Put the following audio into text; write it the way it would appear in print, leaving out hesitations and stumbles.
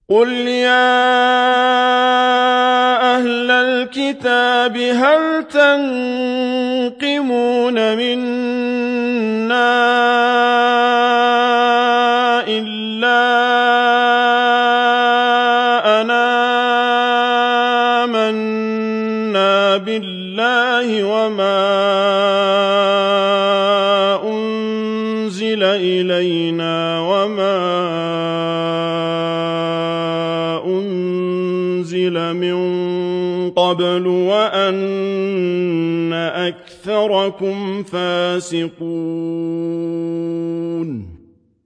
قُلْ يَا أَهْلَ الْكِتَابِ هَلْ تَنقِمُونَ مِنَّا إِلَّا أَنْ آمَنَّا بِاللَّهِ وَمَا أُنزِلَ إِلَيْنَا وَمَا أُنزِلَ مِن قَبْلُ وَأَنَّ أَكْثَرَكُمْ فَاسِقُونَ